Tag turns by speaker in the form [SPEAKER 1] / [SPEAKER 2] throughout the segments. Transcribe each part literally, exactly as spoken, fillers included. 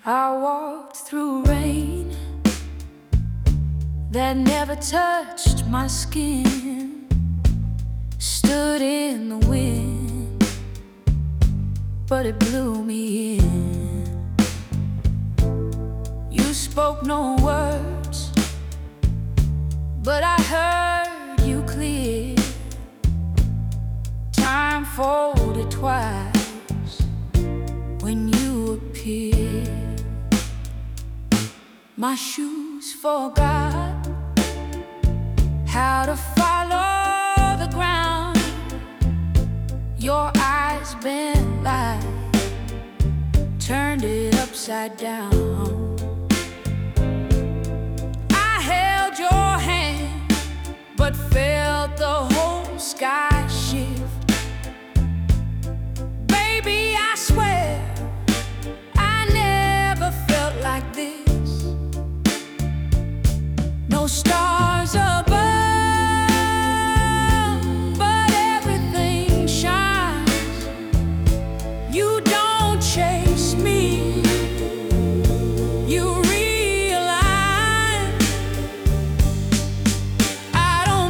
[SPEAKER 1] I walked through rain that never touched my skin, stood in the wind, but it blew me in. You spoke no words, but I heard you clear. Time folded twice when you appeared. My shoes forgot how to follow the ground. Your eyes bent light, turned it upside down. I held your hand, but felt the whole sky shift. Baby, I swear I never felt like this. No stars above, but everything shines. You don't chase me, you realign. I don't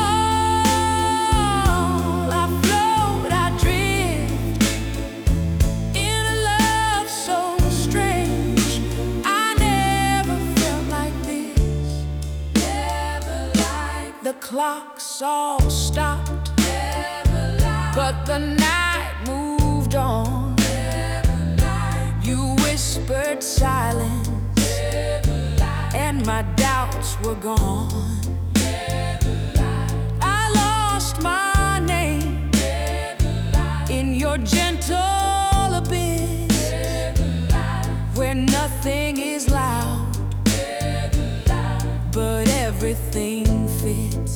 [SPEAKER 1] fall, I float, I drift in a love so strange. I never felt like this. The clocks all stopped, but the night moved on. You whispered silence, and my doubts were gone. I lost my name in your gentle abyss, where nothing is loud, but everything fits.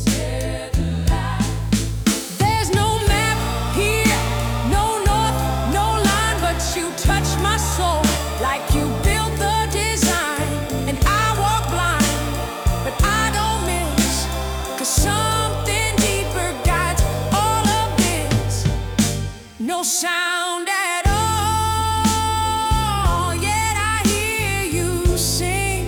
[SPEAKER 1] There's no map here, no north, no line, but you touch my soul like you built the design. And I walk blind, but I don't miss, 'cause something deeper guides all of this. No sound at all, yet I hear you sing.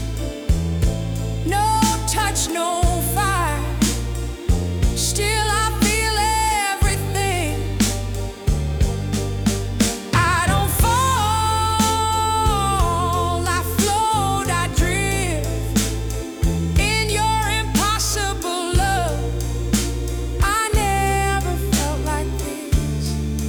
[SPEAKER 1] No touch, no fire, still I feel everything. I don't fall, I float, I drift in your impossible love. I never felt like this.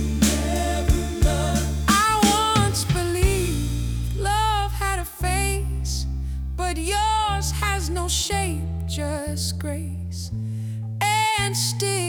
[SPEAKER 1] I once believed love had a face, but yours has no shape, just grace. And still